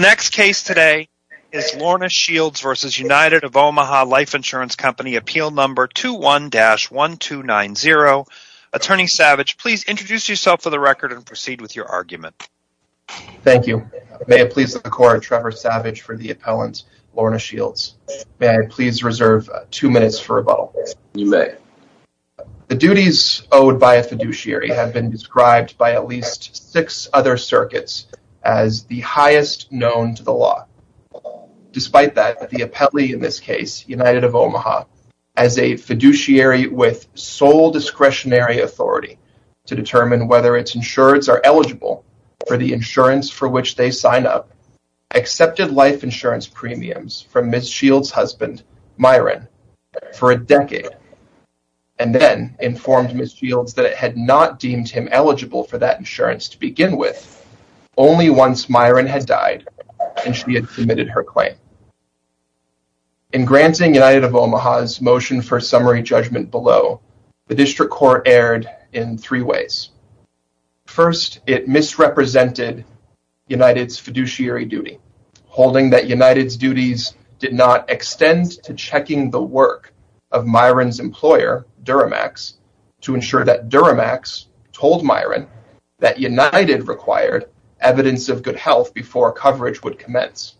next case today is Lorna Shields versus United of Omaha Life Insurance Company, appeal number 21-1290. Attorney Savage, please introduce yourself for the record and proceed with your argument. Thank you. May it please the court, Trevor Savage for the appellant, Lorna Shields. May I please reserve 2 minutes for rebuttal? You may. The duties owed by a fiduciary have been described by at least 6 other circuits as the highest known to the law. Despite that, the appellee in this case, United of Omaha, as a fiduciary with sole discretionary authority to determine whether its insureds are eligible for the insurance for which they sign up, accepted life insurance premiums from Ms. Shields' husband, Myron, for a decade, and then informed Ms. Shields that it had not deemed him eligible for that insurance to begin with, only once Myron had died and she had submitted her claim. In granting United of Omaha's motion for summary judgment below, the district court erred in 3 ways. First, it misrepresented United's fiduciary duty, holding that United's duties did not extend to checking the work of Myron's employer, Duramax, to ensure that Duramax told Myron that United required evidence of good health before coverage would commence.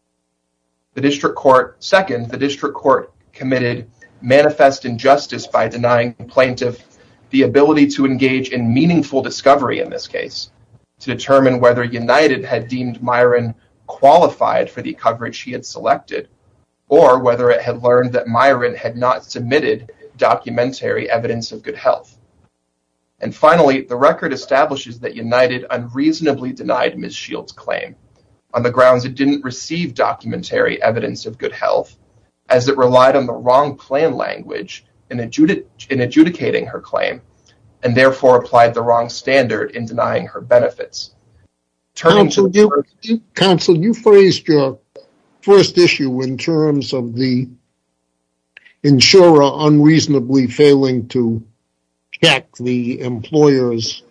Second, the district court committed manifest injustice by denying plaintiff the ability to engage in meaningful discovery in this case to determine whether United had deemed Myron qualified for the coverage he had selected, or whether it had learned that Myron had not submitted documentary evidence of good health. And finally, the record establishes that United unreasonably denied Ms. Shields' claim on the grounds it didn't receive documentary evidence of good health, as it relied on the wrong plan language in adjudicating her claim, and therefore applied the wrong standard in denying her benefits. Counsel, you phrased your first issue in terms of the insurer unreasonably failing to check the employer's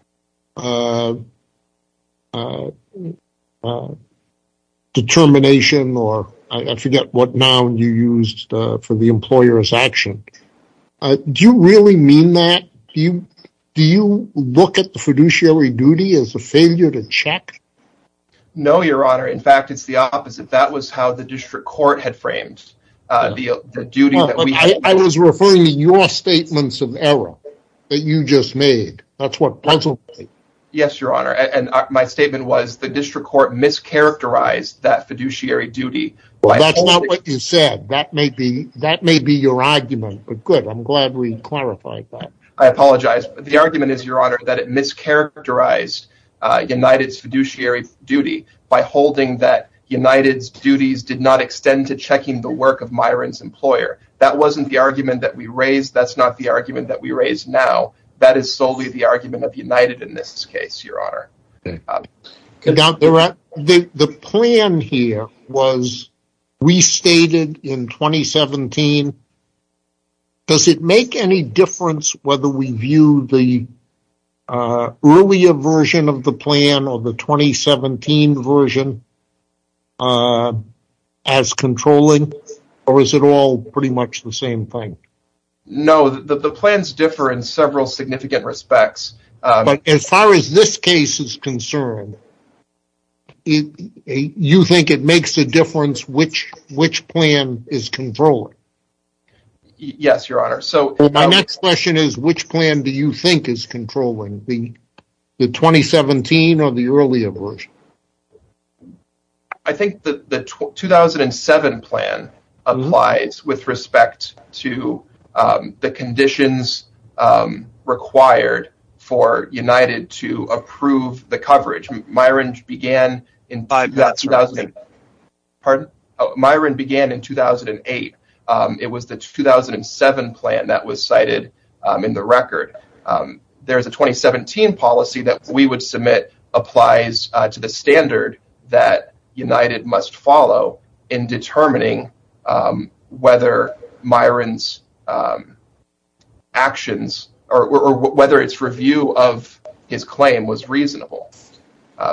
determination, or I forget what noun you used for the employer's action. Do you really mean that? Do you look at the fiduciary duty as a failure to check? No, Your Honor. In fact, it's the opposite. That was how the district court had framed the duty that we had. I was referring to your statements of error that you just made. That's what puzzled me. Yes, Your Honor. And my statement was the district court mischaracterized that fiduciary duty. Well, that's not what you said. That may be your argument, but good. I'm glad we clarified that. I apologize. The argument is, Your Honor, that it mischaracterized United's fiduciary duty by holding that United's duties did not extend to checking the work of Myron's employer. That wasn't the argument that we raised. That's not the argument that we raise now. That is solely the argument of United in this case, Your Honor. The plan here was restated in 2017. Does it make any difference whether we view the earlier version of the plan or the 2017 version as controlling, or is it all pretty much the same thing? No, the plans differ in several significant respects. But as far as this case is concerned, you think it makes a difference which plan is controlling? Yes, Your Honor. So my next question is, which plan do you think is controlling, the 2017 or the earlier version? I think the 2007 plan applies with respect to the conditions required for United to approve the coverage. Myron began in 2008. It was the 2007 plan that was cited in the record. There's a 2017 policy that we would submit applies to the standard that United must follow in determining whether Myron's actions or whether its review of his claim was reasonable.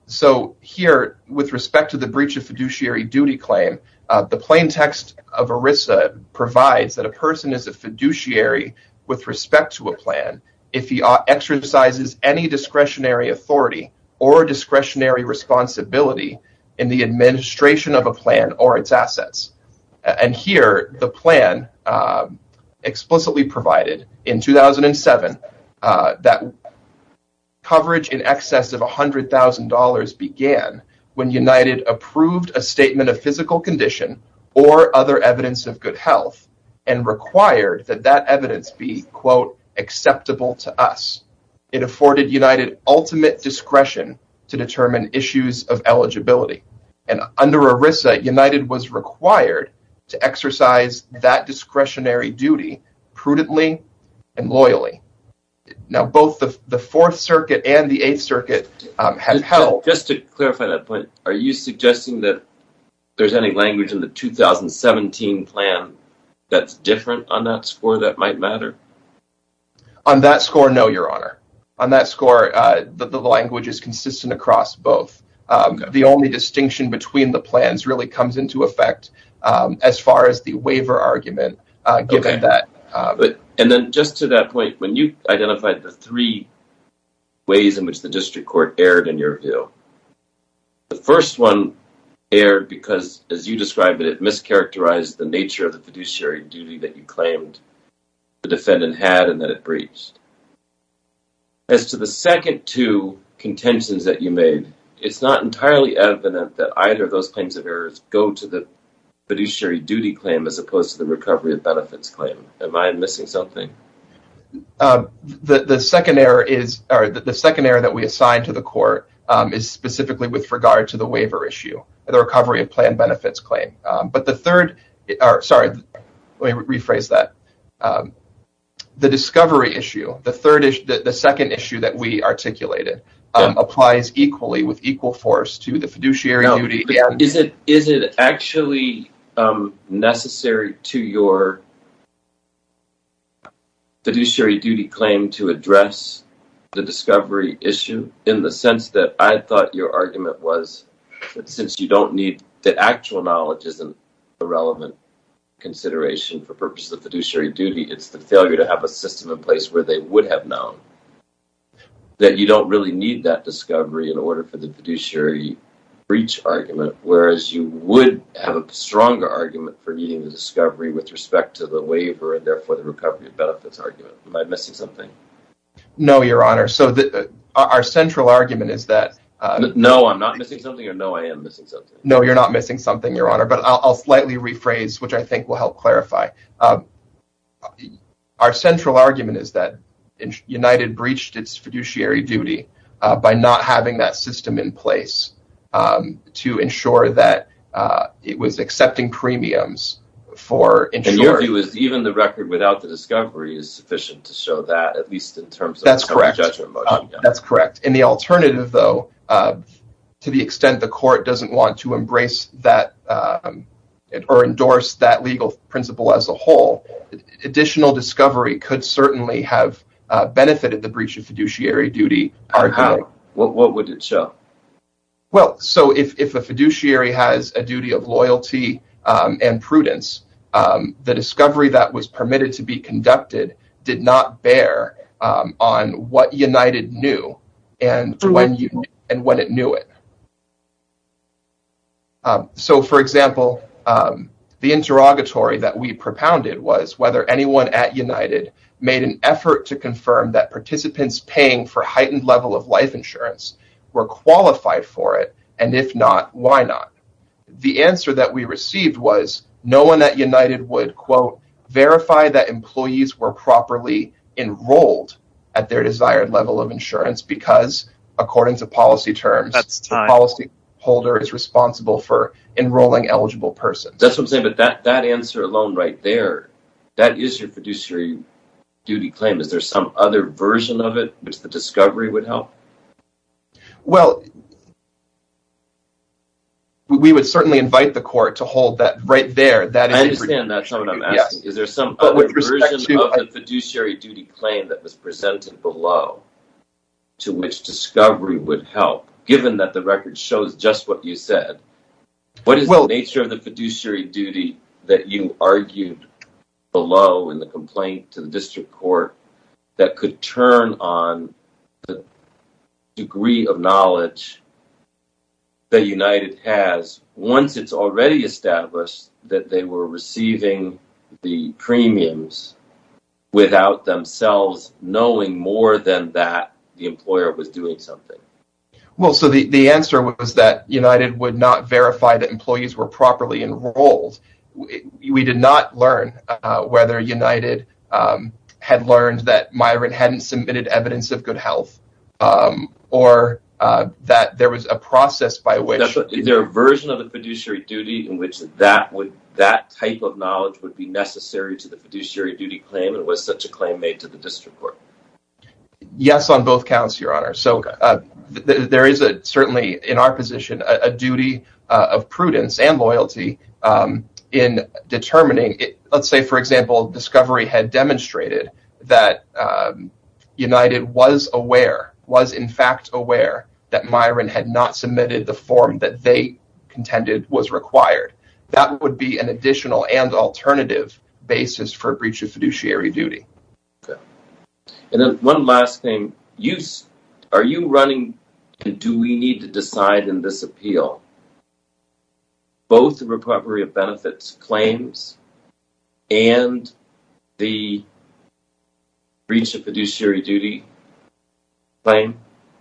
So here, with respect to the breach of fiduciary duty claim, the plain text of ERISA provides that a person is a fiduciary with respect to a plan if he exercises any discretionary authority or discretionary responsibility in the administration of a plan or its assets. And here, the plan explicitly provided in 2007 that coverage in excess of $100,000 began when United approved a statement of physical condition or other evidence of good health and required that that evidence be, quote, acceptable to us. It afforded United ultimate discretion to determine issues of eligibility. And under ERISA, United was required to exercise that discretionary duty prudently and loyally. Now, both the Fourth Circuit and the Eighth Circuit have held... Just to clarify that point, are you suggesting that there's any language in the 2017 plan that's different on that score that might matter? On that score, no, Your Honor. On that score, the language is consistent across both. Okay. The only distinction between the plans really comes into effect as far as the waiver argument, given that... And then just to that point, when you identified the three ways in which the district court erred in your view, the first one erred because, as you described it, it mischaracterized the nature of the fiduciary duty that you claimed the defendant had and that it breached. As to the second two contentions that you made, it's not entirely evident that either of those claims of errors go to the fiduciary duty claim as opposed to the recovery of benefits claim. Am I missing something? The second error is, or the second error that we assign to the court is specifically with regard to the waiver issue, the recovery of plan benefits claim. But the third, or sorry, let me rephrase that. The discovery issue, the second issue that we articulated, applies equally with equal force to the fiduciary duty. And is it actually necessary to your fiduciary duty claim to address the discovery issue, in the sense that I thought your argument was that since you don't need that actual knowledge isn't a relevant consideration for purposes of fiduciary duty, it's the failure to have a system in place where they would have known, that you don't really need that discovery in order for the fiduciary breach argument, whereas you would have a stronger argument for needing the discovery with respect to the waiver and therefore the recovery of benefits argument. Am I missing something? No, Your Honor. So our central argument is that... no, I'm not missing something, or no, I am missing something? No, you're not missing something, Your Honor, but I'll slightly rephrase, which I think will help clarify. Our central argument is that United breached its fiduciary duty by not having that system in place to ensure that it was accepting premiums for insurance. And your view is even the record without the discovery is sufficient to show that, at least in terms of That's correct. Judgment motion. That's correct. In the alternative, though, to the extent the court doesn't want to embrace that or endorse that legal principle as a whole, additional discovery could certainly have benefited the breach of fiduciary duty argument. How? What would it show? Well, so if a fiduciary has a duty of loyalty and prudence, the discovery that was permitted to be conducted did not bear on what United knew and when it knew it. So, for example, the interrogatory that we propounded was whether anyone at United made an effort to confirm that participants paying for heightened level of life insurance were qualified for it, and if not, why not? The answer that we received was no one at United would, quote, verify that employees were properly enrolled at their desired level of insurance because, according to policy terms, the policy holder is responsible for enrolling eligible persons. That's what I'm saying, but that answer alone right there, that is your fiduciary duty claim. Is there some other version of it which the discovery would help? Well, we would certainly invite the court to hold that right there. That is I understand that's not what I'm asking. Yes. Is there some other version of the fiduciary duty claim that was presented below to which discovery would help? given that the record shows just what you said, what is the nature of the fiduciary duty that you argued below in the complaint to the district court that could turn on the degree of knowledge that United has once it's already established that they were receiving the premiums without themselves knowing more than that the employer was doing something? Well, so the answer was that United would not verify that employees were properly enrolled. We did not learn whether United had learned that Myron hadn't submitted evidence of good health, or that there was a process by which... Is there a version of the fiduciary duty in which that type of knowledge would be necessary to the fiduciary duty claim, and was such a claim made to the district court? Yes, on both counts, Your Honor. So there is certainly, in our position, a duty of prudence and loyalty in determining, let's say, for example, Discovery had demonstrated that United was in fact aware that Myron had not submitted the form that they contended was required. That would be an additional and alternative basis for a breach of fiduciary duty. Okay. And then one last thing. Are you running, and do we need to decide in this appeal, both the recovery of benefits claims and the breach of fiduciary duty claim?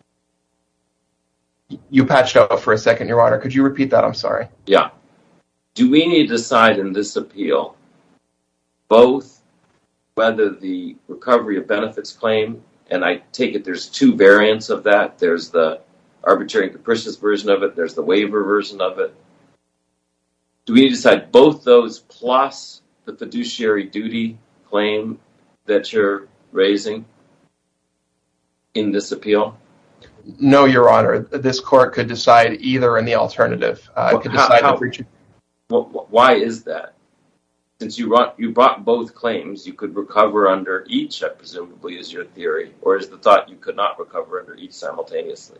You patched out for a second, Your Honor. Could you repeat that? I'm sorry. Yeah. Do we need to decide in this appeal both whether the recovery of benefits claim, and I take it there's two variants of that. There's the arbitrary and capricious version of it. There's the waiver version of it. Do we need to decide both those plus the fiduciary duty claim that you're raising in this appeal? No, Your Honor. This court could decide either in the alternative. Why is that? Since you brought both claims, you could recover under each, presumably is your theory, or is the thought you could not recover under each simultaneously?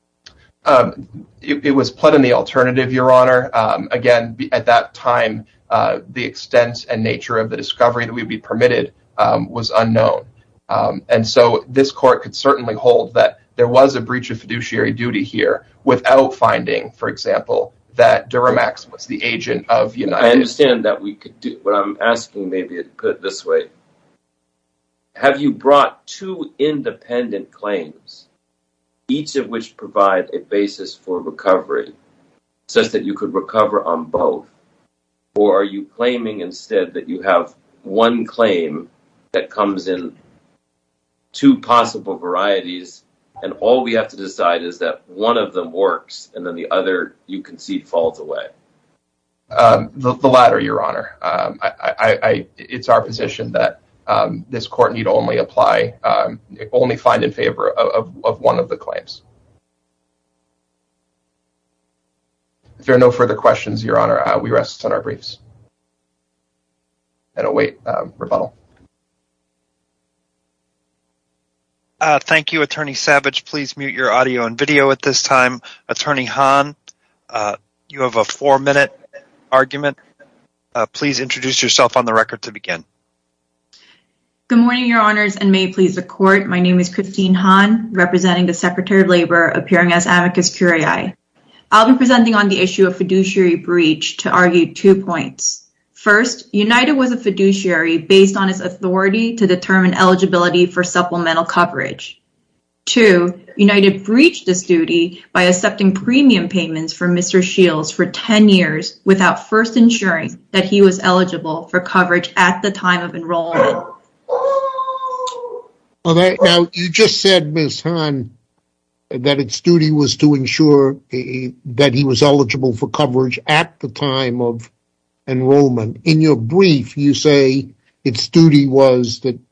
It was pled in the alternative, Your Honor. Again, at that time, the extent and nature of the discovery that would be permitted was unknown. And so this court could certainly hold that there was a breach of fiduciary duty here without finding, for example, that Duramax was the agent of United. I understand that we could do, what I'm asking maybe to put it this way. Have you brought two independent claims, each of which provide a basis for recovery, such that you could recover on both? Or are you claiming instead that you have one claim that comes in two possible varieties, and all we have to decide is that one of them works, and then the other, you concede, falls away? The latter, Your Honor. It's our position that this court need only find in favor of one of the claims. If there are no further questions, Your Honor, we rest on our briefs and await rebuttal. Thank you, Attorney Savage. Please mute your audio and video at this time. Attorney Hahn, you have a 4-minute argument. Please introduce yourself on the record to begin. Good morning, Your Honors, and may it please the Court. My name is Christine Hahn, representing the Secretary of Labor, appearing as amicus curiae. I'll be presenting on the issue of fiduciary breach to argue 2 points. First, United was a fiduciary based on its authority to determine eligibility for supplemental coverage. 2, United breached this duty by accepting premium payments from Mr. Shields for 10 years without first ensuring that he was eligible for coverage at the time of enrollment. Now, you just said, Ms. Hahn, that its duty was to ensure that he was eligible for coverage at the time of enrollment. In your brief, you say its duty was that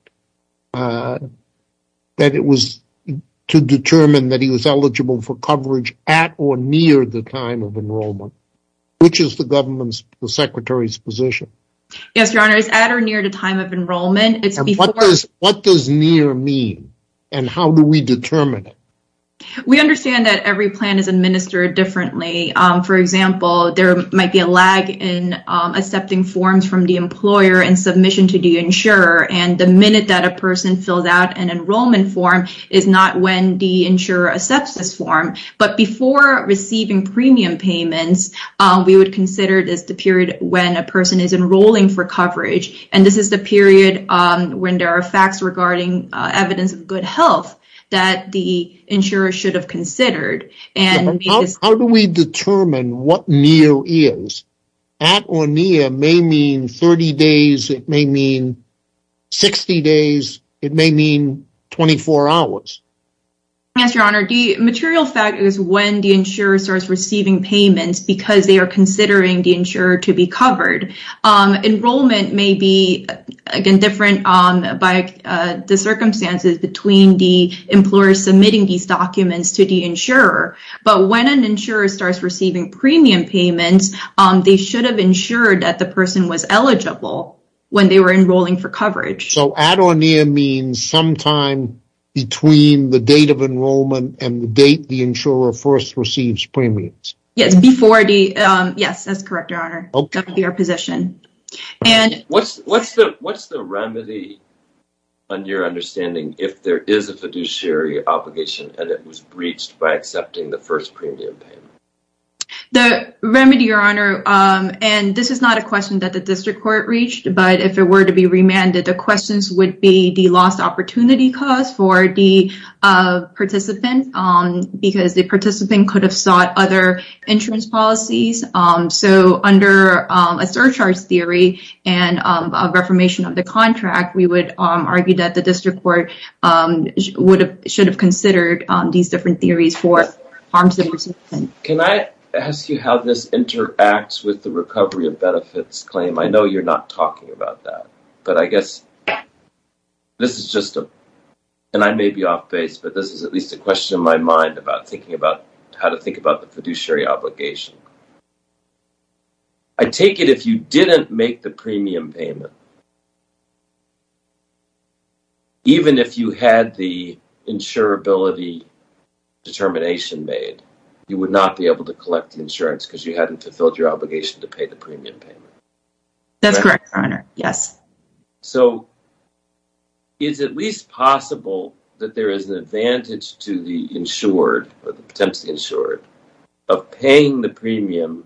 it was to determine that he was eligible for coverage at or near the time of enrollment. Which is the Secretary's position? Yes, Your Honor, it's at or near the time of enrollment. It's and before. What does near mean, and how do we determine it? We understand that every plan is administered differently. For example, there might be a lag in accepting forms from the employer and submission to the insurer. And the minute that a person fills out an enrollment form is not when the insurer accepts this form. But before receiving premium payments, we would consider this the period when a person is enrolling for coverage. And this is the period when there are facts regarding evidence of good health that the insurer should have considered. And how do we determine what near is? At or near may mean 30 days, it may mean 60 days, it may mean 24 hours. Yes, Your Honor. The material fact is when the insurer starts receiving payments because they are considering the insurer to be covered. Enrollment may be, again, different by the circumstances between the employer submitting these documents to the insurer. But when an insurer starts receiving premium payments, they should have ensured that the person was eligible when they were enrolling for coverage. So at or near means sometime between the date of enrollment and the date the insurer first receives premiums. Yes, before the yes, that's correct, Your Honor. Okay. That would be our position. And what's the remedy, on your understanding, if there is a fiduciary obligation and it was breached by accepting the first premium payment? the remedy, Your Honor, and this is not a question that the district court reached, but if it were to be remanded, the questions would be the lost opportunity cost for the participant, because the participant could have sought other insurance policies. So under a surcharge theory and a reformation of the contract, we would argue that the district court should have considered these different theories for harm to the participant. Can I ask you how this interacts with the recovery of benefits claim? I know you're not talking about that, but I guess this is just and I may be off base, but this is at least a question in my mind about thinking about how to think about the fiduciary obligation. I take it if you didn't make the premium payment, even if you had the insurability determination made, you would not be able to collect the insurance because you hadn't fulfilled your obligation to pay the premium payment. That's correct, Your Honor. Yes. So it's at least possible that there is an advantage to the insured or the potentially insured of paying the premium,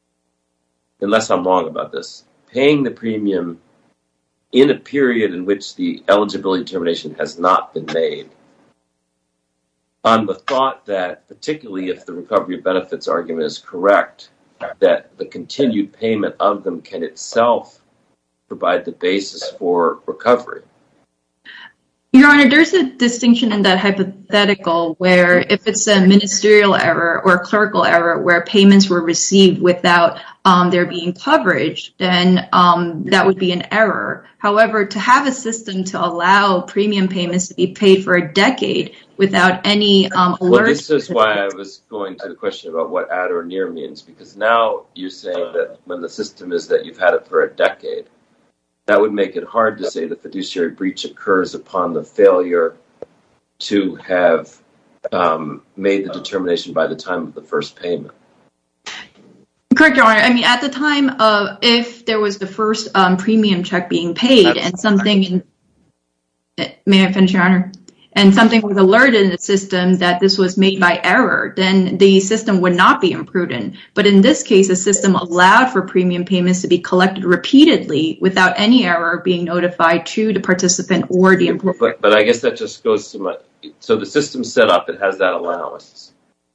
unless I'm wrong about this, paying the premium in a period in which the eligibility determination has not been made, on the thought that, particularly if the recovery of benefits argument is correct, that the continued payment of them can itself provide the basis for recovery. Your Honor, there's a distinction in that hypothetical where if it's a ministerial error or a clerical error where payments were received without there being coverage, then that would be an error. However, to have a system to allow premium payments to be paid for a decade without any alert. Well, this is why I was going to the question about what at or near means, because now you're saying that when the system is that you've had it for a decade, that would make it hard to say the fiduciary breach occurs upon the failure to have made the determination by the time of the first payment. Correct, Your Honor. I mean, at the time of, if there was the first premium check being paid and something, may I finish, Your Honor? And something was alerted in the system that this was made by error, then the system would not be imprudent. But in this case, the system allowed for premium payments to be collected repeatedly without any error being notified to the participant or the employer. But I guess that just goes to my, so the system's set up, it has that allowance.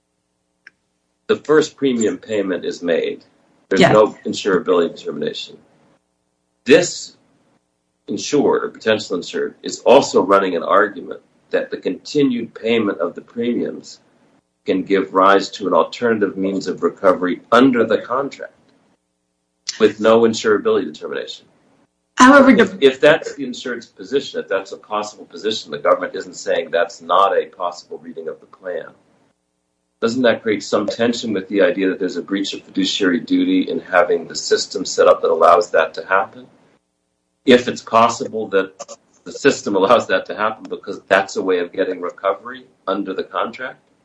The first premium payment is made. There's no insurability determination. This insured or potential insured is also running an argument that the continued payment of the premiums can give rise to an alternative means of recovery under the contract with no insurability determination. However, if that's the insured's position, if that's a possible position, the government isn't saying that's not a possible reading of the plan. Doesn't that create some tension with the idea that there's a breach of fiduciary duty in having the system set up that allows that to happen? If it's possible that the system allows that to happen because that's a way of getting recovery under the contract?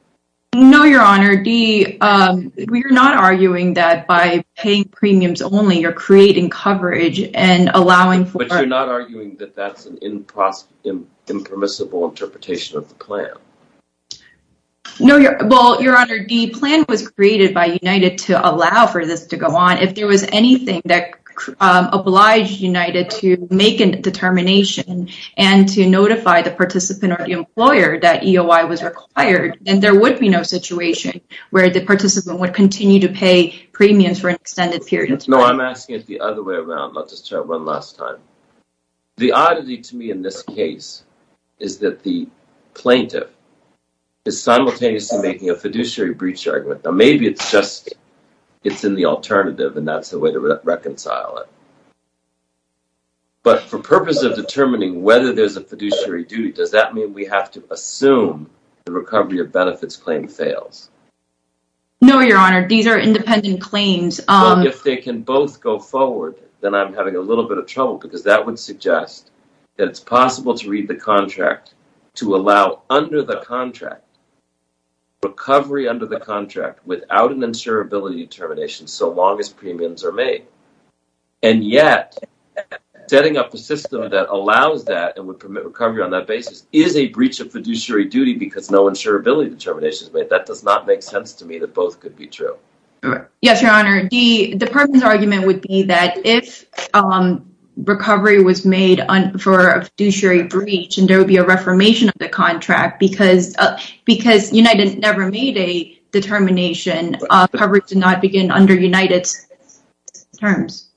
No, Your Honor. We are not arguing that by paying premiums only, you're creating coverage and allowing for... But you're not arguing that that's an impermissible interpretation of the plan. No, Your Honor, the plan was created by United to allow for this to go on. If there was anything that obliged United to make a determination and to notify the participant or the employer that EOI was required, then there would be no situation where the participant would continue to pay premiums for an extended period of time. No, I'm asking it the other way around. Let's just try it one last time. The oddity to me in this case is that the plaintiff is simultaneously making a fiduciary breach argument. Now, maybe it's in the alternative, and that's the way to reconcile it. But for purpose of determining whether there's a fiduciary duty, does that mean we have to assume the recovery of benefits claim fails? No, Your Honor. These are independent claims. Well, if they can both go forward, then I'm having a little bit of trouble, because that would suggest that it's possible to read the contract to allow under the contract recovery under the contract without an insurability determination so long as premiums are made. And yet, setting up a system that allows that and would permit recovery on that basis is a breach of fiduciary duty because no insurability determination is made. That does not make sense to me that both could be true. Yes, Your Honor. The department's argument would be that if recovery was made for a fiduciary breach, and there would be a reformation of the contract because United never made a determination, coverage did not begin under United's terms.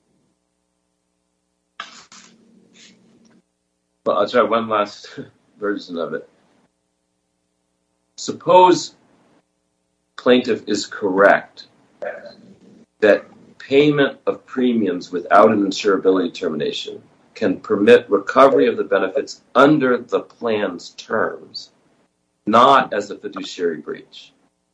Well, I'll try one last version of it. Suppose plaintiff is correct that payment of premiums without an insurability determination can permit recovery of the benefits under the plan's terms, not as a fiduciary breach.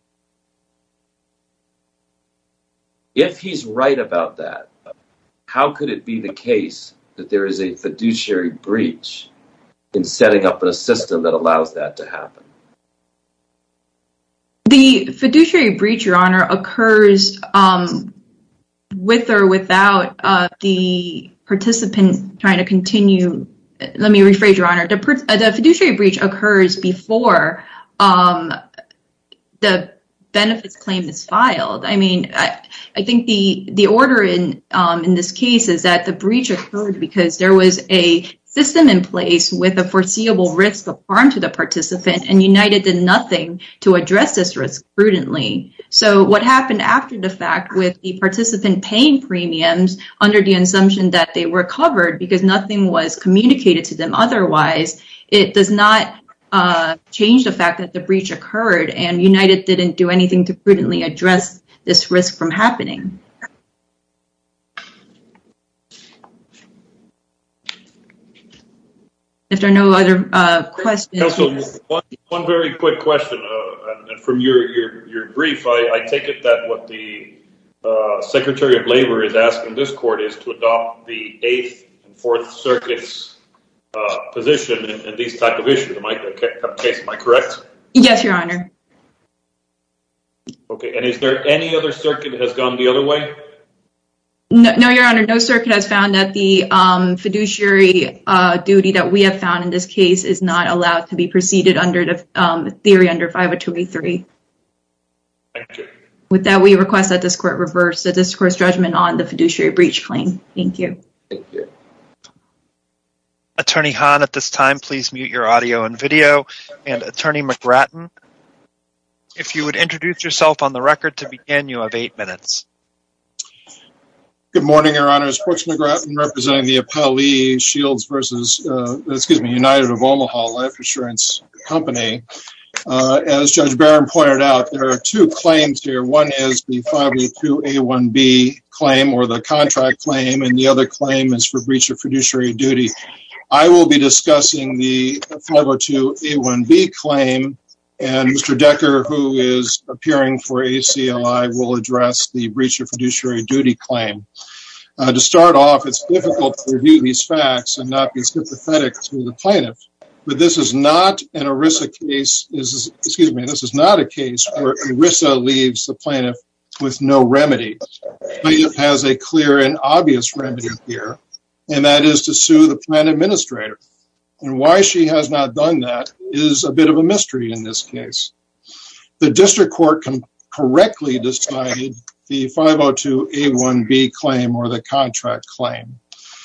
If he's right about that, how could it be the case that there is a fiduciary breach in setting up a system that allows that to happen? The fiduciary breach, Your Honor, occurs with or without the participant trying to continue. Let me rephrase, Your Honor. The fiduciary breach occurs before the benefits claim is filed. I mean, I think the order in this case is that the breach occurred because there was a system in place with a foreseeable risk of harm to the participant, and United did nothing to address this risk prudently. So what happened after the fact with the participant paying premiums under the assumption that they were covered because nothing was communicated to them otherwise, it does not change the fact that the breach occurred and United didn't do anything to prudently address this risk from happening. If there are no other questions. Counsel, one very quick question. And from your brief, I take it that what the Secretary of Labor is asking this court is to adopt the 8th and 4th Circuit's position in these type of issues. Am I correct? Yes, Your Honor. Okay, and is there any other circuit that has gone the other way? No, Your Honor, no circuit has found that the fiduciary duty that we have found in this case is not allowed to be proceeded under the theory under 502A3. Thank you. With that, we request that this court reverse the district court's judgment on the fiduciary breach claim. Thank you. Thank you. Attorney Hahn, at this time, please mute your audio and video. And Attorney McGrattan, if you would introduce yourself on the record to begin, you have 8 minutes. Good morning, Your Honors. Brooks McGrattan, representing the appellee Shields versus, United of Omaha Life Assurance Company. As Judge Barron pointed out, there are 2 claims here. One is the 502A1B claim, or the contract claim, and the other claim is for breach of fiduciary duty. I will be discussing the 502A1B claim, and Mr. Decker, who is appearing for ACLI, will address the breach of fiduciary duty claim. To start off, it's difficult to review these facts and not be sympathetic to the plaintiff. but this is not an ERISA case. This is not a case where ERISA leaves the plaintiff with no remedy. The plaintiff has a clear and obvious remedy here, and that is to sue the plan administrator. And why she has not done that is a bit of a mystery in this case. The district court correctly decided the 502A1B claim or the contract claim.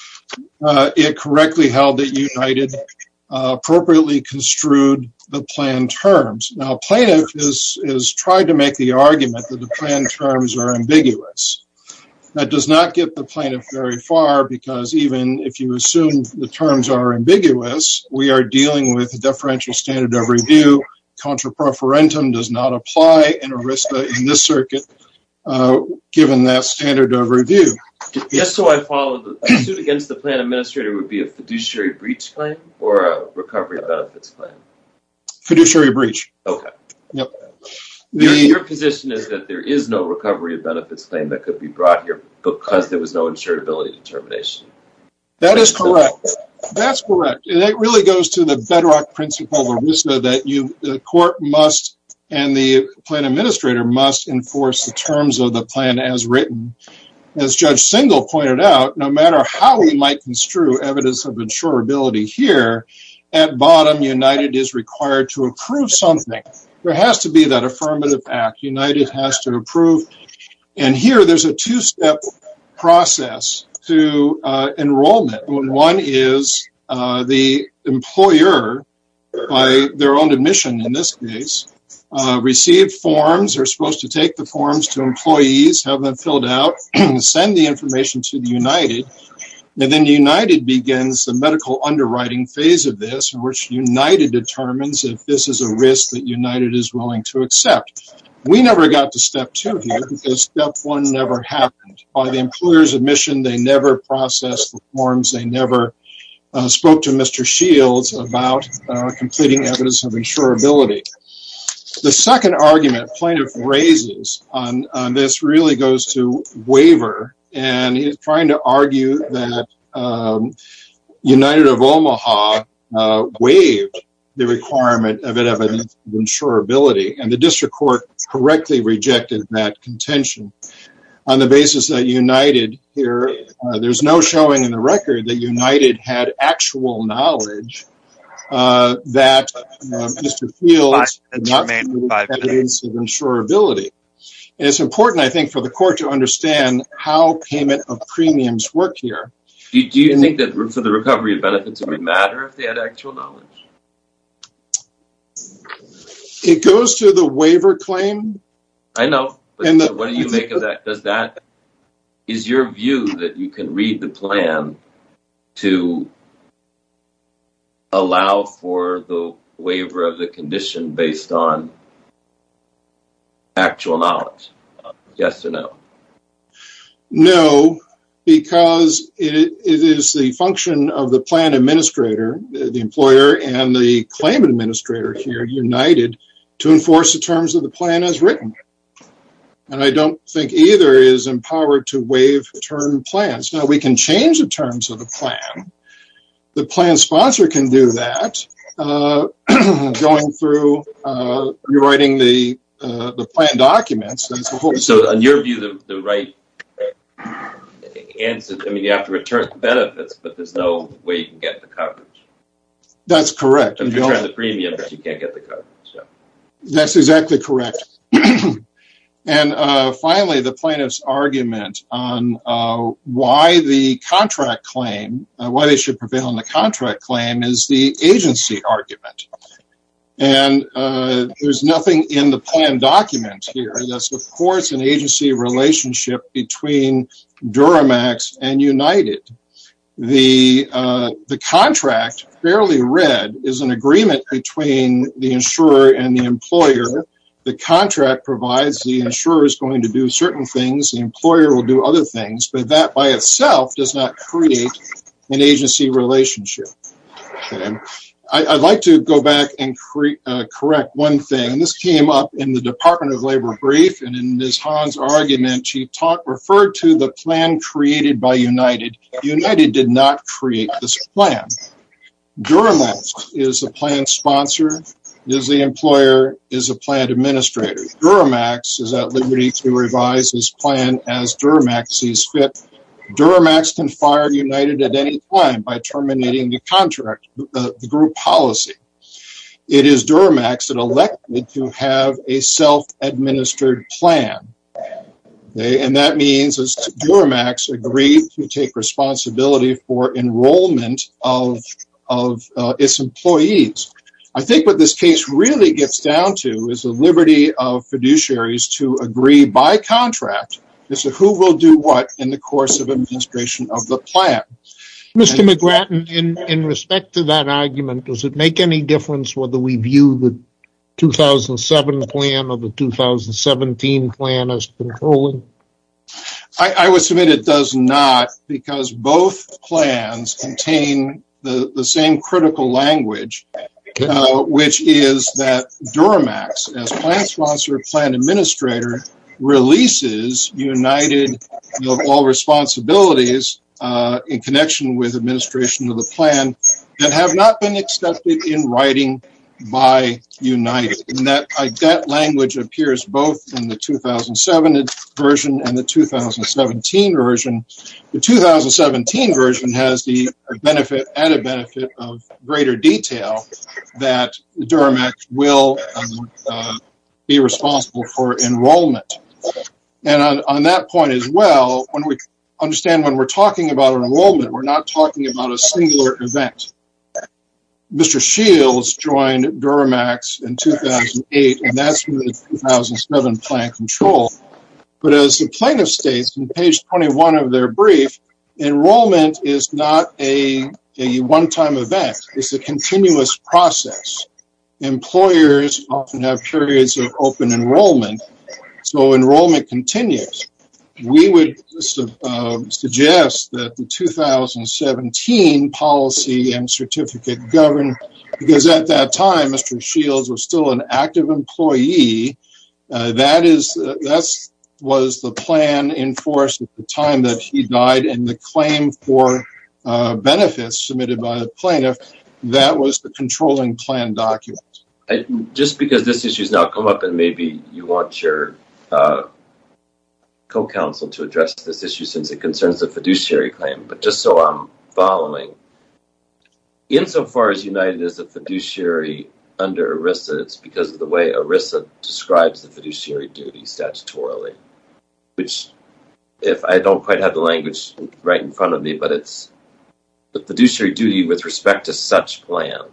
It correctly held that United appropriately construed the plan terms. Now, plaintiff has tried to make the argument that the plan terms are ambiguous. That does not get the plaintiff very far, because even if you assume the terms are ambiguous, we are dealing with a deferential standard of review. Contra preferentum does not apply in ERISA in this circuit, given that standard of review. Just so I follow, the suit against the plan administrator would be a fiduciary breach claim or a recovery of benefits claim? Fiduciary breach. Okay. Yep. Your position is that there is no recovery of benefits claim that could be brought here because there was no insurability determination. That is correct. That's correct. And it really goes to the bedrock principle of ERISA that the court must and the plan administrator must enforce the terms of the plan as written. As Judge Singal pointed out, no matter how we might construe evidence of insurability here, at bottom, United is required to approve something. There has to be that affirmative act. United has to approve. And here there's a two-step process to enrollment. One is the employer, by their own admission in this case, received forms. They're supposed to take the forms to employees, have them filled out, send the information to the United, and then United begins the medical underwriting phase of this, in which United determines if this is a risk that United is willing to accept. We never got to step 2 here because step 1 never happened. By the employer's admission, they never processed the forms. They never spoke to Mr. Shields about completing evidence of insurability. The second argument plaintiff raises on this really goes to waiver, and he's trying to argue that United of Omaha waived the requirement of evidence of insurability, and the district court correctly rejected that contention on the basis that United here, there's no showing in the record that United had actual knowledge that Mr. Fields did not have evidence of insurability. And it's important, I think, for the court to understand how payment of premiums work here. Do you think that for the recovery of benefits, it would matter if they had actual knowledge? It goes to the waiver claim. I know, but what do you make of that? Is your view that you can read the plan to allow for the waiver of the condition based on actual knowledge? Yes or no? No, because it is the function of the plan administrator, the employer, and the claim administrator here, United, to enforce the terms of the plan as written. And I don't think either is empowered to waive term plans. Now, we can change the terms of the plan. The plan sponsor can do that, going through rewriting the plan documents. So, in your view, the right answer, you have to return the benefits, but there's no way you can get the coverage. That's correct. You return the premium, but you can't get the coverage. So. That's exactly correct. And finally, the plaintiff's argument on why the contract claim, why they should prevail on the contract claim, is the agency argument. And there's nothing in the plan document here that supports an agency relationship between Duramax and United. The contract, fairly read, is an agreement between the insurer and the employer. The contract provides the insurer is going to do certain things, the employer will do other things, but that by itself does not create an agency relationship. Okay. I'd like to go back and correct one thing. This came up in the Department of Labor brief, and in Ms. Hahn's argument, she referred to the plan created by United. United did not create this plan. Duramax is a plan sponsor, is the employer, is a plan administrator. Duramax is at liberty to revise his plan as Duramax sees fit. Duramax can fire United at any time by terminating the contract, the group policy. It is Duramax that elected to have a self-administered plan. Okay, and that means as Duramax agreed to take responsibility for enrollment of its employees. I think what this case really gets down to is the liberty of fiduciaries to agree by contract as to who will do what in the course of administration of the plan. Mr. McGrattan, in respect to that argument, does it make any difference whether we view the 2007 plan or the 2017 plan as controlling? I would submit it does not, because both plans contain the same critical language, which is that Duramax, as plan sponsor, plan administrator, releases United of all responsibilities in connection with administration of the plan that have not been accepted in writing by United. And that language appears both in the 2007 version and the 2017 version. The 2017 version has the added benefit of greater detail that Duramax will be responsible for enrollment. And on that point as well, when we understand when we're talking about enrollment, we're not talking about a singular event. Mr. Shields joined Duramax in 2008, and that's when the 2007 plan controlled. But as the plaintiff states in page 21 of their brief, enrollment is not a one-time event. It's a continuous process. Employers often have periods of open enrollment, so enrollment continues. We would suggest that the 2017 policy and certificate govern, because at that time, Mr. Shields was still an active employee. That was the plan in force at the time that he died, and the claim for benefits submitted by the plaintiff, that was the controlling plan document. Just because this issue's now come up and maybe you want your co-counsel to address this issue since it concerns the fiduciary claim, but just so I'm following, insofar as United is a fiduciary under ERISA, it's because of the way ERISA describes the fiduciary duty statutorily, which, if I don't quite have the language right in front of me, but it's the fiduciary duty with respect to such plan.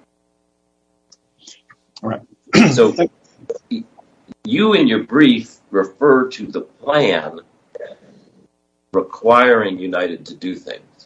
All right. So you in your brief refer to the plan requiring United to do things.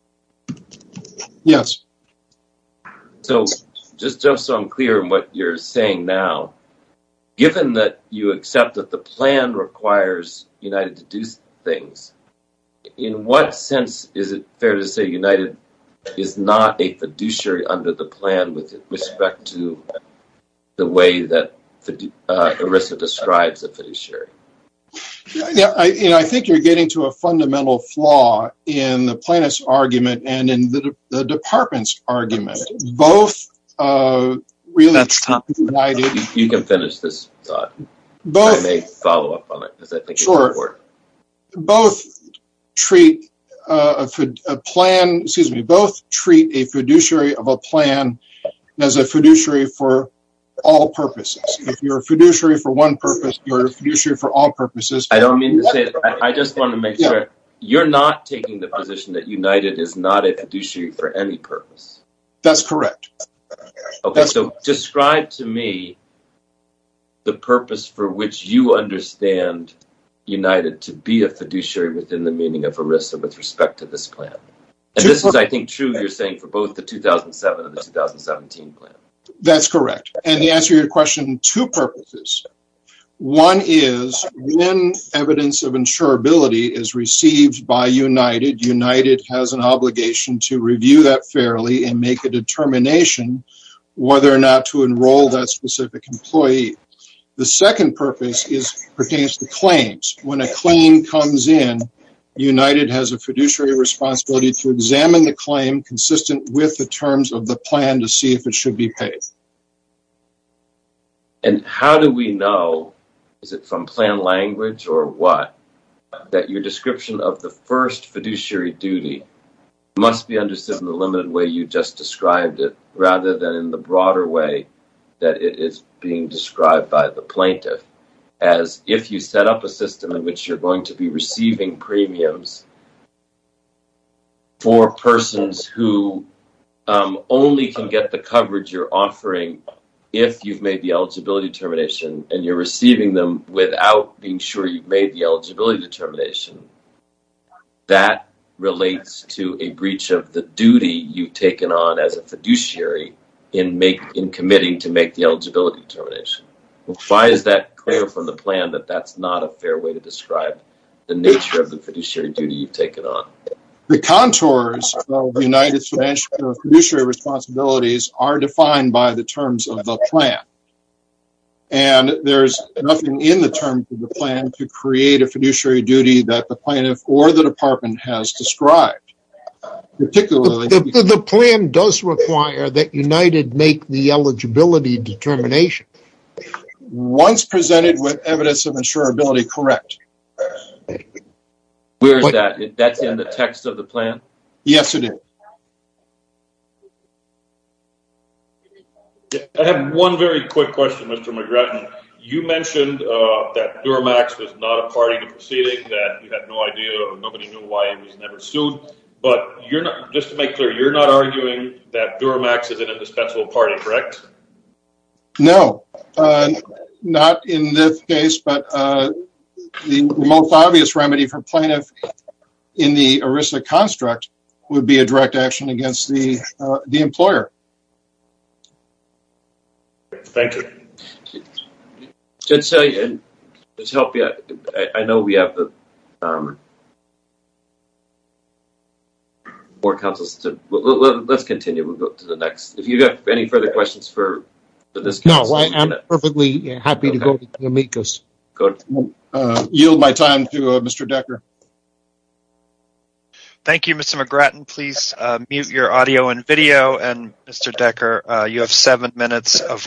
Yes. So just so I'm clear in what you're saying now, given that you accept that the plan requires United to do things, in what sense is it fair to say United is not a fiduciary under the plan with respect to the way that ERISA describes a fiduciary? Yeah, I think you're getting to a fundamental flaw in the plaintiff's argument and in the department's argument. Both really. That's tough. United. You can finish this thought. Both. I may follow up on it because I think sure. It's important. Both treat a plan. Excuse me. Both treat a fiduciary of a plan as a fiduciary for all purposes. If you're a fiduciary for one purpose, you're a fiduciary for all purposes. I don't mean to say that. I just want to make sure you're not taking the position that United is not a fiduciary for any purpose. That's correct. Okay, so describe to me the purpose for which you understand United to be a fiduciary within the meaning of ERISA with respect to this plan. And this is, I think, true, you're saying, for both the 2007 and the 2017 plan. That's correct. And to answer your question, two purposes. One is when evidence of insurability is received by United, United has an obligation to review that fairly and make a determination whether or not to enroll that specific employee. The second purpose pertains to claims. When a claim comes in, United has a fiduciary responsibility to examine the claim consistent with the terms of the plan to see if it should be paid. And how do we know, is it from plan language or what, that your description of the first fiduciary duty must be understood in the limited way you just described it, rather than in the broader way that it is being described by the plaintiff, as if you set up a system in which you're going to be receiving premiums for persons who only can get the coverage you're offering if you've made the eligibility determination, and you're receiving them without being sure you've made the eligibility determination, that relates to a breach of the duty you've taken on as a fiduciary in committing to make the eligibility determination. Why is that clear from the plan that that's not a fair way to describe the nature of the fiduciary duty you've taken on? The contours of United's fiduciary responsibilities are defined by the terms of the plan. And there's nothing in the terms of the plan to create a fiduciary duty that the plaintiff or the department has described. Particularly, the plan does require that United make the eligibility determination. Once presented with evidence of insurability, correct. Where is that? That's in the text of the plan? Yes, it is. I have one very quick question, Mr. McGrattan. You mentioned that Duramax was not a party to proceeding, that you had no idea or nobody knew why it was never sued. But you're not, just to make clear, you're not arguing that Duramax is an indispensable party, correct? No, not in this case, but the most obvious remedy for plaintiff in the ERISA construct would be a direct action against the employer. Thank you. Just to help you, I know we have the more counsels to. Let's continue. We'll go to the next. If you have any further questions for this counsel, no, I'm perfectly happy to go to the amicus. Go. Yield my time to Mr. Decker. Thank you, Mr. McGrattan. Please mute your audio and video. And Mr. Decker, you have 7 minutes of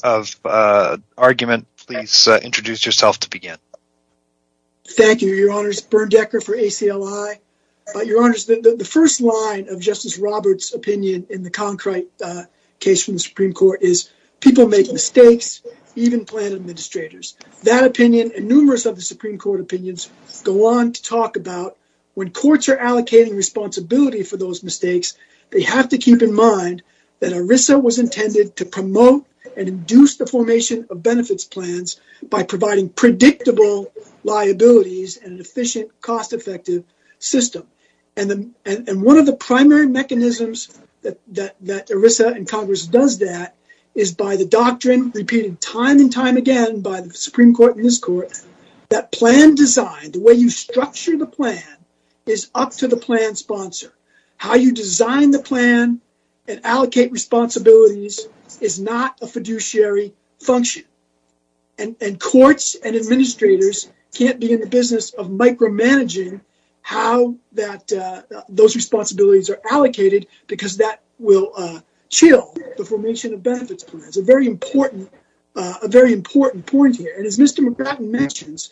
argument. Please introduce yourself to begin. Thank you, Your Honors. Bern Decker for ACLI. Your Honors, the first line of Justice Roberts' opinion in the Concrete case from the Supreme Court is, people make mistakes, even plan administrators. That opinion and numerous of the Supreme Court opinions go on to talk about when courts are allocating responsibility for those mistakes, they have to keep in mind that ERISA was intended to promote and induce the formation of benefits plans by providing predictable liabilities and an efficient, cost-effective system. And one of the primary mechanisms that ERISA and Congress does that is by the doctrine repeated time and time again by the Supreme Court and this court, that plan design, the way you structure the plan, is up to the plan sponsor. How you design the plan and allocate responsibilities is not a fiduciary function. And courts and administrators can't be in the business of micromanaging how that those responsibilities are allocated, because that will chill the formation of benefits plans. A very important point here. And as Mr. McGrattan mentions,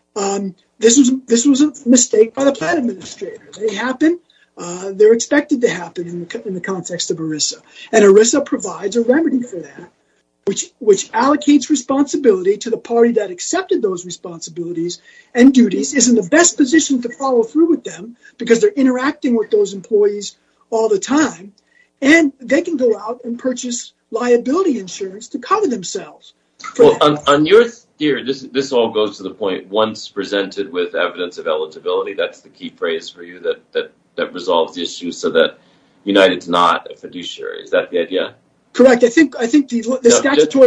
this was a mistake by the plan administrator. They happen. They're expected to happen in the context of ERISA. And ERISA provides a remedy for that, which allocates responsibility to the party that accepted those responsibilities and duties, is in the best position to follow through with them because they're interacting with those employees all the time. And they can go out and purchase liability insurance to cover themselves. Well, on your theory, this all goes to the point, once presented with evidence of eligibility, that's the key phrase for you, that resolves the issue so that United's not a fiduciary. Is that the idea? Correct. I think the statutory.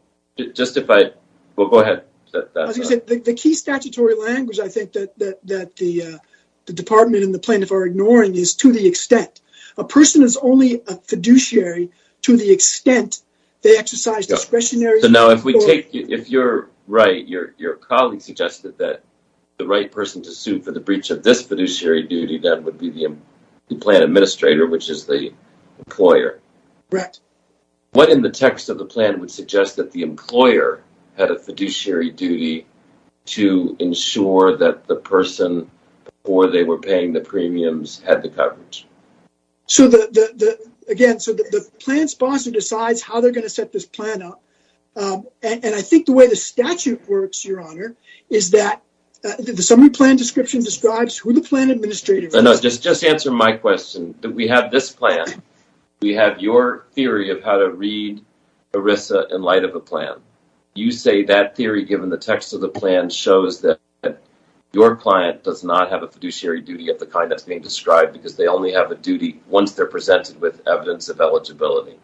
Well, go ahead. I was going to say the key statutory language I think that the department and the plaintiff are ignoring is to the extent. A person is only a fiduciary to the extent they exercise discretionary. So now, if you're right, your colleague suggested that the right person to sue for the breach of this fiduciary duty then would be the plan administrator, which is the employer. Correct. What in the text of the plan would suggest that the employer had a fiduciary duty to ensure that the person, before they were paying the premiums, had the coverage? So the plan sponsor decides how they're going to set this plan up. And I think the way the statute works, Your Honor, is that the summary plan description describes who the plan administrator is. No, just answer my question. That we have this plan. We have your theory of how to read ERISA in light of a plan. You say that theory, given the text of the plan, shows that your client does not have a fiduciary duty of the kind that's being described because they only have a duty once they're presented with evidence of eligibility.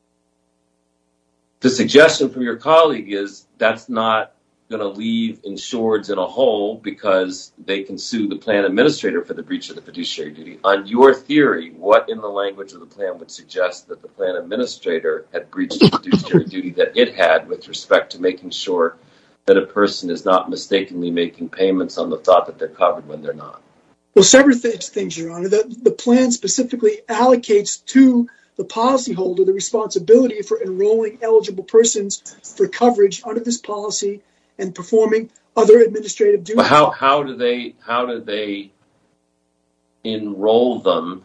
The suggestion from your colleague is that's not going to leave insureds in a hole because they can sue the plan administrator for the breach of the fiduciary duty. On your theory, what in the language of the plan would suggest that the plan administrator had breached the fiduciary duty that it had with respect to making sure that a person is not mistakenly making payments on the thought that they're covered when they're not? Well, several things, Your Honor. The plan specifically allocates to the policyholder the responsibility for enrolling eligible persons for coverage under this policy and performing other administrative duties. Well, how do they enroll them?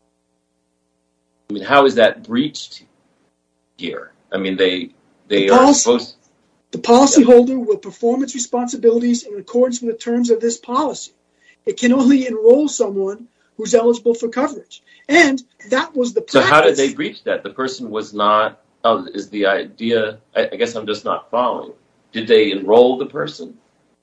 I mean, how is that breached here? I mean, they are supposed. The policyholder will perform its responsibilities in accordance with the terms of this policy. It can only enroll someone who's eligible for coverage, and that was the practice. So how did they breach that? The person was not. Is the idea? I guess I'm just not following. Did they enroll the person?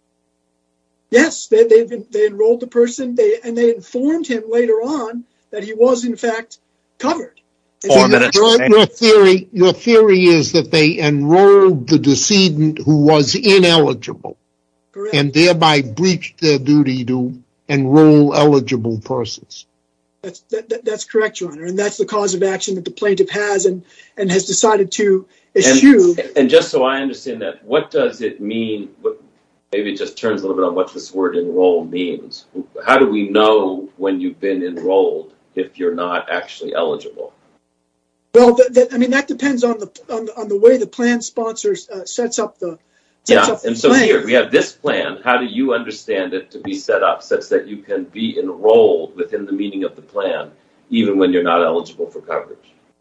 Yes, they enrolled the person. They informed him later on that he was in fact covered. 4 minutes. Your theory is that they enrolled the decedent who was ineligible. Correct. And thereby breached their duty to enroll eligible persons. That's correct, Your Honor, and that's the cause of action that the plaintiff has and has decided to eschew. And just so I understand that, what does it mean? Maybe it just turns a little bit on what this word enroll means. How do we know when you've been enrolled if you're not actually eligible? Well, that depends on the way the plan sponsor sets up the. And so here we have this plan. How do you understand it to be set up such that you can be enrolled within the meaning of the plan, even when you're not eligible for coverage?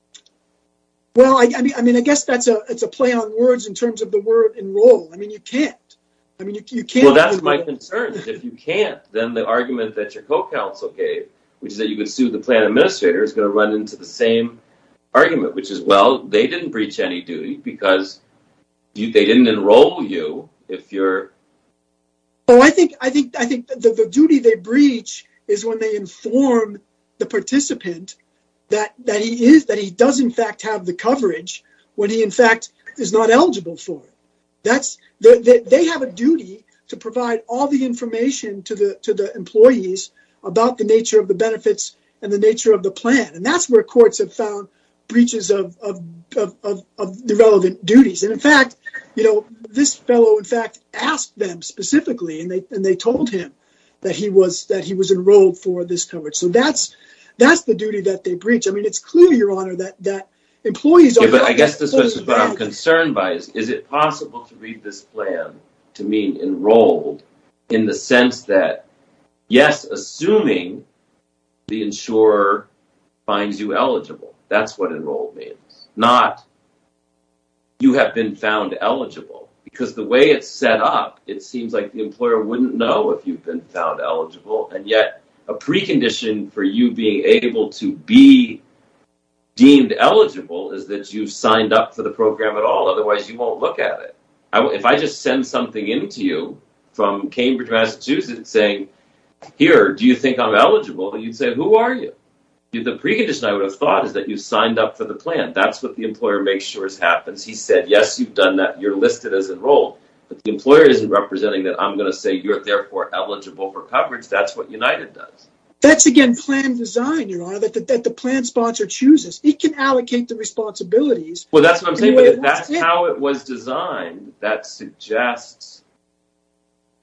Well, I guess it's a play on words in terms of the word enroll. I mean, you can't. You can't. Well, that's my concern. Is if you can't, then the argument that your co-counsel gave, which is that you could sue the plan administrator, is going to run into the same argument, which is, well, they didn't breach any duty because they didn't enroll you if you're. Oh, I think the duty they breach is when they inform the participant that he does in fact have the coverage when he in fact is not eligible for it. They have a duty to provide all the information to the employees about the nature of the benefits and the nature of the plan, and that's where courts have found breaches of the relevant duties. And in fact, this fellow in fact asked them specifically, and they told him that he was enrolled for this coverage. So that's the duty that they breach. I mean, it's clear, Your Honor, that employees are. Yeah, but I guess this is what I'm concerned by: is it possible to read this plan to mean enrolled in the sense that, yes, assuming the insurer finds you eligible. That's what enrolled means. Not you have been found eligible. Because the way it's set up, it seems like the employer wouldn't know if you've been found eligible. And yet a precondition for you being able to be deemed eligible is that you've signed up for the program at all. Otherwise, you won't look at it. If I just send something into you from Cambridge, Massachusetts saying, here, do you think I'm eligible? You'd say, who are you? The precondition I would have thought is that you signed up for the plan. That's what the employer makes sure happens. He said, yes, you've done that. You're listed as enrolled. But the employer isn't representing that I'm going to say you're therefore eligible for coverage. That's what United does. That's, again, plan design, Your Honor, that the plan sponsor chooses. It can allocate the responsibilities. Well, that's what I'm saying. But if that's how it was designed, that suggests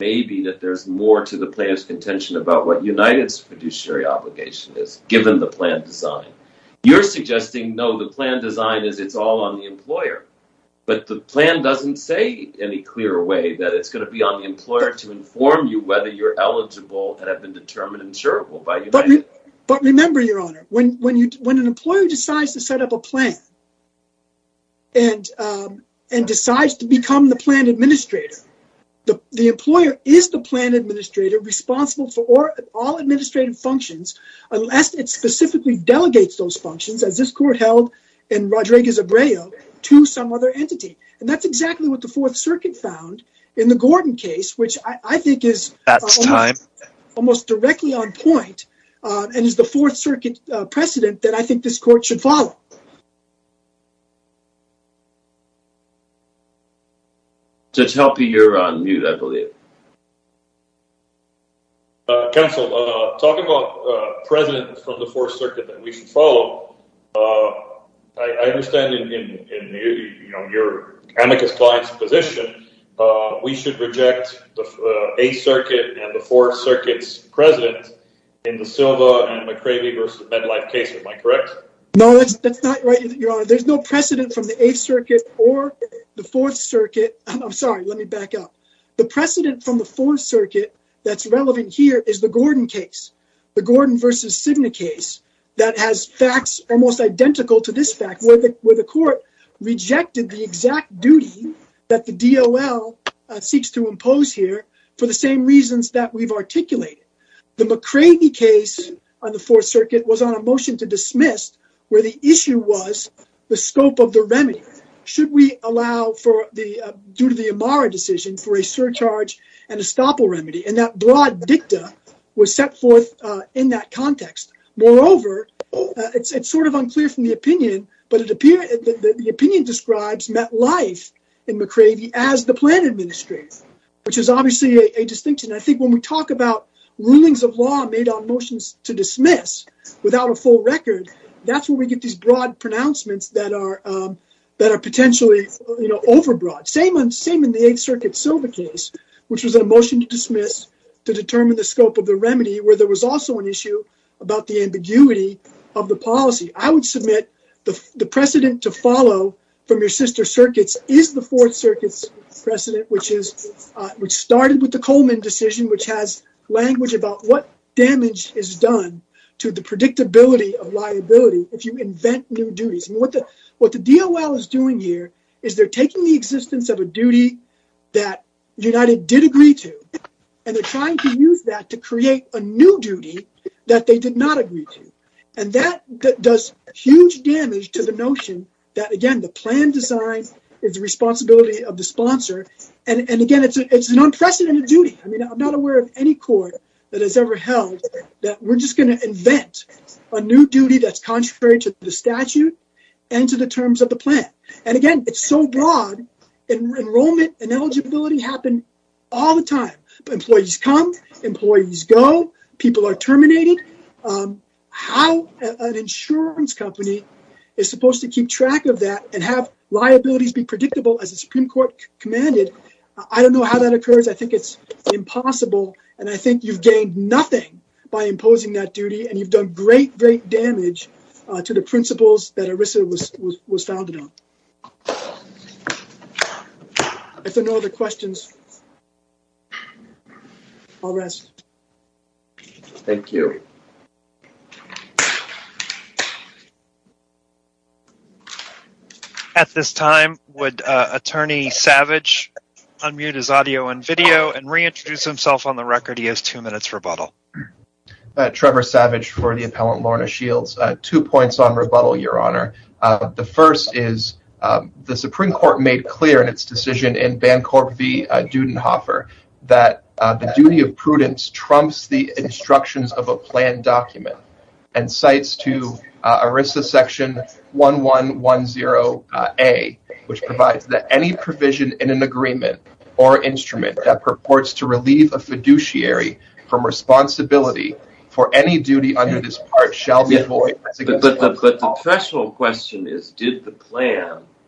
maybe that there's more to the plaintiff's contention about what United's fiduciary obligation is, given the plan design. You're suggesting, no, the plan design is it's all on the employer. But the plan doesn't say any clear way that it's going to be on the employer to inform you whether you're eligible and have been determined insurable by United. But remember, Your Honor, when an employer decides to set up a plan and decides to become the plan administrator, the employer is the plan administrator responsible for all administrative functions unless it specifically delegates those functions, as this court held in Rodriguez-Abreu, to some other entity. And that's exactly what the Fourth Circuit found in the Gordon case, which I think is almost directly on point and is the Fourth Circuit precedent that I think this court should follow. Judge Helpe, you're on mute, I believe. Counsel, talking about precedent from the Fourth Circuit that we should follow, I understand in your amicus client's position, we should reject the Eighth Circuit and the Fourth Circuit's precedent in the Silva and McCravey versus MetLife case. Am I correct? No, that's not right, Your Honor. There's no precedent from the Eighth Circuit or the Fourth Circuit. I'm sorry, let me back up. The precedent from the Fourth Circuit that's relevant here is the Gordon case, the Gordon versus Cigna case, that has facts almost identical to this fact, where the court rejected the exact duty that the DOL seeks to impose here for the same reasons that we've articulated. The McCravey case on the Fourth Circuit was on a motion to dismiss, where the issue was the scope of the remedy. Should we allow for due to the Amara decision, for a surcharge and estoppel remedy? And that broad dicta was set forth in that context. Moreover, it's sort of unclear from the opinion, but it appears the opinion describes MetLife in McCravey as the plan administrator, which is obviously a distinction. I think when we talk about rulings of law made on motions to dismiss without a full record, that's where we get these broad pronouncements that are potentially overbroad. Same in the Eighth Circuit Silva case, which was a motion to dismiss to determine the scope of the remedy, where there was also an issue about the ambiguity of the policy. I would submit the precedent to follow from your sister circuits is the Fourth Circuit's precedent, which started with the Coleman decision, which has language about what damage is done to the predictability of liability if you invent new duties. I mean, what the DOL is doing here is they're taking the existence of a duty that United did agree to, and they're trying to use that to create a new duty that they did not agree to. And that does huge damage to the notion that, again, the plan design is the responsibility of the sponsor. And again, it's an unprecedented duty. I mean, I'm not aware of any court that has ever held that we're just going to invent a new duty that's contrary to the statute and to the terms of the plan. And again, it's so broad, enrollment and eligibility happen all the time. Employees come, employees go, people are terminated. How an insurance company is supposed to keep track of that and have liabilities be predictable as the Supreme Court commanded, I don't know how that occurs. I think it's impossible, and I think you've gained nothing by imposing that duty, and you've done great damage to the principles that ERISA was founded on. If there are no other questions, I'll rest. Thank you. At this time, would Attorney Savage unmute his audio and video and reintroduce himself on the record? He has 2 minutes rebuttal. Trevor Savage for the appellant Lorna Shields. 2 points on rebuttal, Your Honor. The first is the Supreme Court made clear in its decision in Bancorp v. Dudenhofer that the duty of prudence trumps the instructions of a plan document, and cites to ERISA section 1110A, which provides that any provision in an agreement or instrument that purports to relieve a fiduciary from responsibility for any duty under this part shall be void. But the threshold question is, did the plan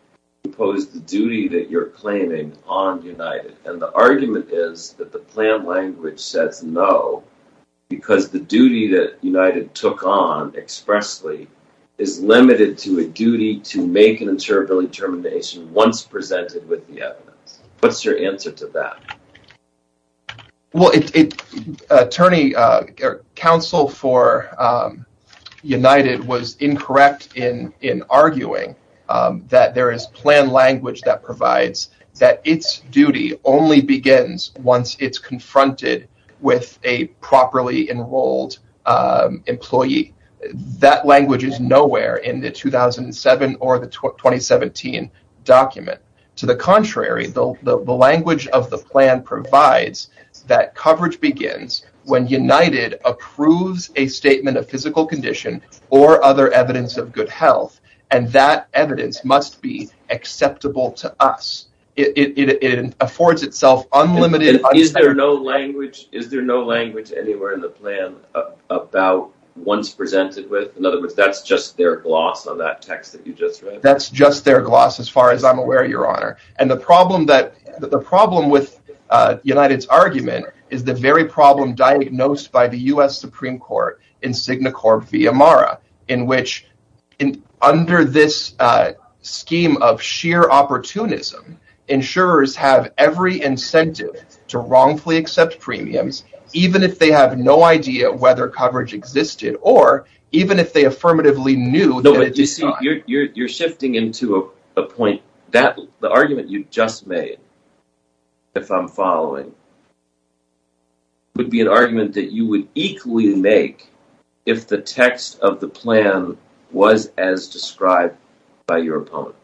impose the duty that you're claiming on United. And the argument is that the plan language says no, because the duty that United took on expressly is limited to a duty to make an insurability determination once presented with the evidence. What's your answer to that? Well, attorney counsel for United was incorrect in arguing that there is plan language that provides that its duty only begins once it's confronted with a properly enrolled employee. That language is nowhere in the 2007 or the 2017 document. To the contrary, the language of the plan provides that coverage begins when United approves a statement of physical condition or other evidence of good health, and that evidence must be acceptable to us. It affords itself unlimited. Is there no language anywhere in the plan about once presented with? In other words, that's just their gloss on that text that you just read? That's just their gloss as far as I'm aware, Your Honor. And the problem with United's argument is the very problem diagnosed by the U.S. Supreme Court in Signacorp v. Amara, in which under this scheme of sheer opportunism, insurers have every incentive to wrongfully accept premiums, even if they have no idea whether coverage existed, or even if they affirmatively knew that it did not. You're shifting into a point that the argument you just made, if I'm following, would be an argument that you would equally make if the text of the plan was as described by your opponent.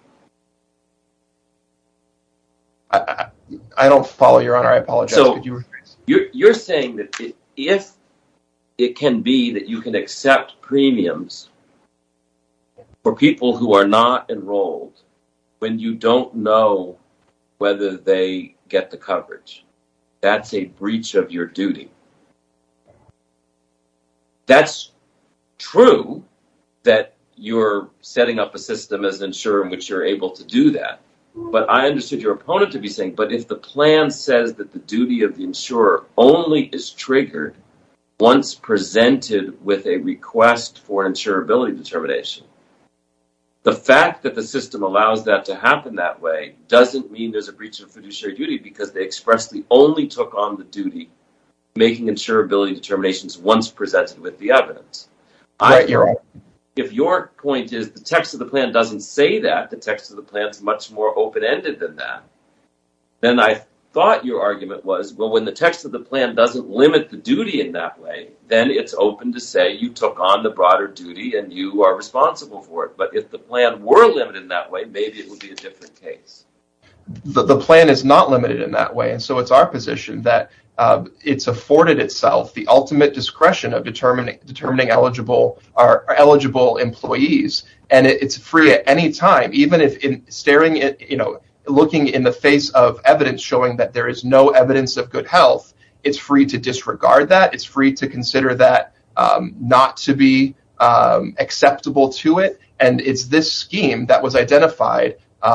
I don't follow, Your Honor. I apologize. So could you you're saying that if it can be that you can accept premiums for people who are not enrolled when you don't know whether they get the coverage, that's a breach of your duty. That's true that you're setting up a system as an insurer in which you're able to do that. But I understood your opponent to be saying, but if the plan says that the duty of the insurer only is triggered once presented with a request for an insurability determination, the fact that the system allows that to happen that way doesn't mean there's a breach of fiduciary duty, because they expressly only took on the duty making insurability determinations once presented with the evidence. Right, you're right. If your point is the text of the plan doesn't say that, the text of the plan is much more open-ended than that, then I thought your argument was, well, when the text of the plan doesn't limit the duty in that way, then it's open to say you took on the broader duty and you are responsible for it. But if the plan were limited in that way, maybe it would be a different case. The plan is not limited in that way, and so it's our position that it's afforded itself the ultimate discretion of determining eligible employees, and it's free at any time, even if looking in the face of evidence showing that there is no evidence of good health, it's free to disregard that. It's free to consider that not to be acceptable to it, and it's this scheme that was identified.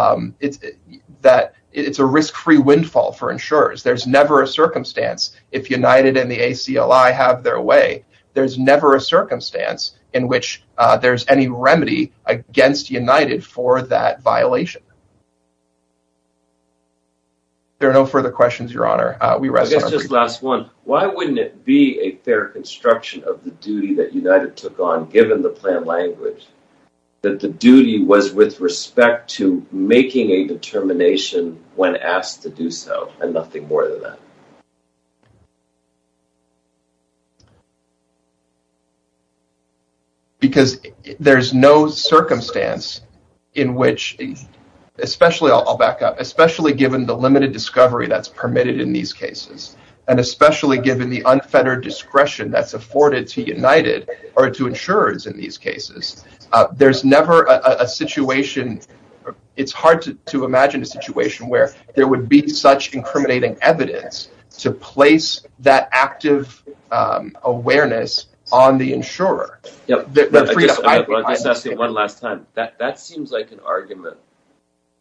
It's a risk-free windfall for insurers. There's never a circumstance, if United and the ACLI have their way, there's never a circumstance in which there's any remedy against United for that violation. There are no further questions, Your Honor. We rest on our just last one. Why wouldn't it be a fair construction of the duty that United took on, given the plan language, that the duty was with respect to making a determination when asked to do so, and nothing more than that? Because there's no circumstance in which, especially, I'll back up, especially given the limited discovery that's permitted in these cases, and especially given the unfettered discretion that's afforded to United or to insurers in these cases, there's never a situation. It's hard to imagine a situation where there would be such incriminating evidence to place that active awareness on the insurer. Yep. I'll just ask you one last time. That seems like an argument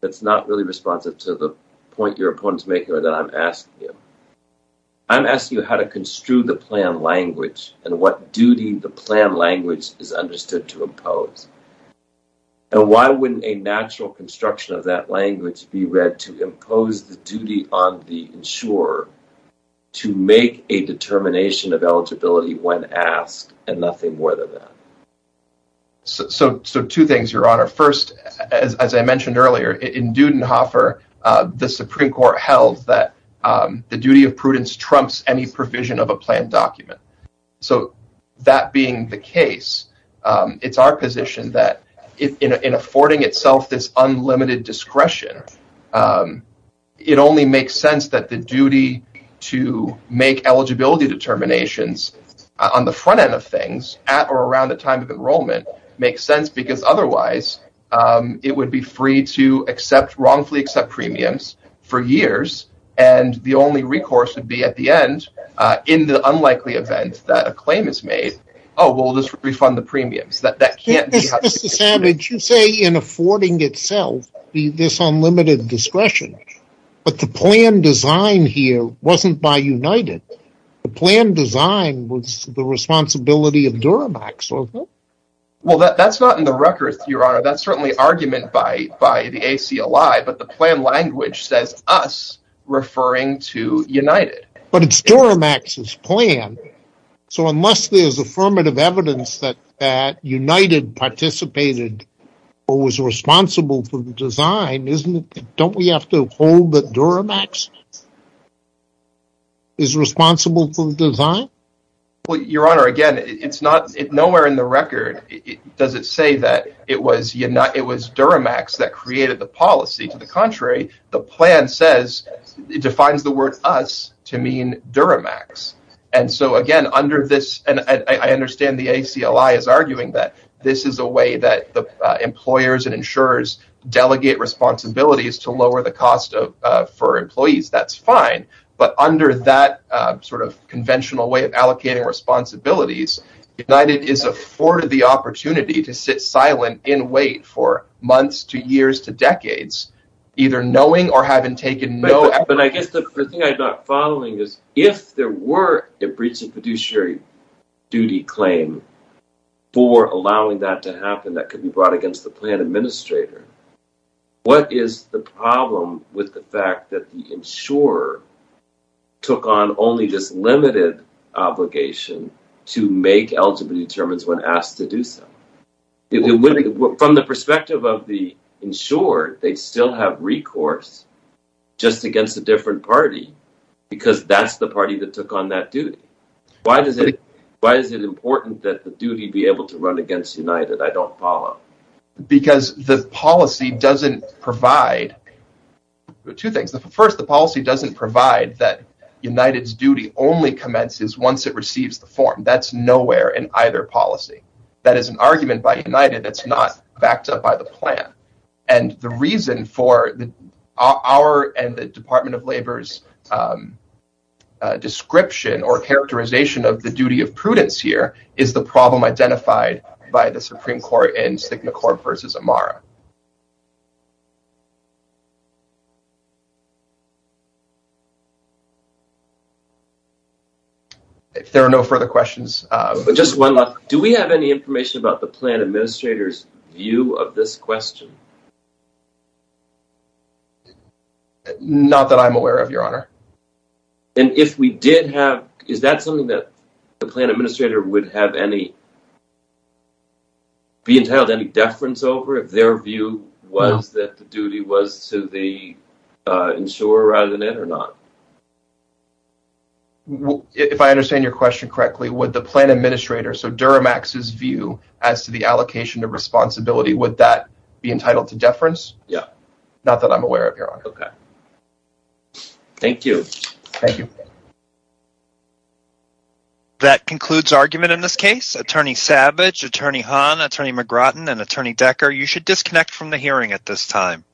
that's not really responsive to the point your opponent's making or that I'm asking you. I'm asking you how to construe the plan language and what duty the plan language is understood to impose. And why wouldn't a natural construction of that language be read to impose the duty on the insurer to make a determination of eligibility when asked and nothing more than that? So two things, Your Honor. First, as I mentioned earlier, in Dudenhofer, the Supreme Court held that the duty of prudence trumps any provision of a plan document. So that being the case, it's our position that in affording itself this unlimited discretion, it only makes sense that the duty to make eligibility determinations on the front end of things at or around the time of enrollment makes sense, because otherwise it would be free to wrongfully accept premiums for years, and the only recourse would be at the end, in the unlikely event that a claim is made, we'll just refund the premiums. That can't be how Mr. Savage, you say in affording itself this unlimited discretion, but the plan design here wasn't by United. The plan design was the responsibility of Duramax, wasn't it? Well, that's not in the record, Your Honor. That's certainly argument by the ACLI, but the plan language says us, referring to United. But it's Duramax's plan. So unless there's affirmative evidence that United participated or was responsible for the design, don't we have to hold that Duramax is responsible for the design? Well, Your Honor, again, nowhere in the record does it say that it was Duramax that created the policy. To the contrary, the plan says it defines the word us to mean Duramax. And so, again, under this, and I understand the ACLI is arguing that this is a way that the employers and insurers delegate responsibilities to lower the cost for employees. That's fine. But under that sort of conventional way of allocating responsibilities, United is afforded the opportunity to sit silent in wait for months to years to decades, either knowing or having taken no effort. But I guess the thing I'm not following is, if there were a breach of fiduciary duty claim for allowing that to happen that could be brought against the plan administrator, what is the problem with the fact that the insurer took on only this limited obligation to make eligibility determinations when asked to do so? From the perspective of the insured, they'd still have recourse just against a different party, because that's the party that took on that duty. Why is it important that the duty be able to run against United? I don't follow. Because the policy doesn't provide two things. First, the policy doesn't provide that United's duty only commences once it receives the form. That's nowhere in either policy. That is an argument by United that's not backed up by the plan. And the reason for our and the Department of Labor's description or characterization of the duty of prudence here is the problem identified by the Supreme Court in Stigma Corp versus Amara. If there are no further questions. But just one last. Do we have any information about the plan administrator's view of this question? Not that I'm aware of, Your Honor. And if we did have, is that something that the plan administrator would have be entitled to any deference over, if their view was that the duty was to the insurer rather than it, or not? If I understand your question correctly, would the plan administrator, so Duramax's view as to the allocation of responsibility, would that be entitled to deference? Yeah. Not that I'm aware of, Your Honor. Okay. Thank you. Thank you. That concludes argument in this case. Attorney Savage, Attorney Hahn, Attorney McGrattan, and Attorney Decker, you should disconnect from the hearing at this time.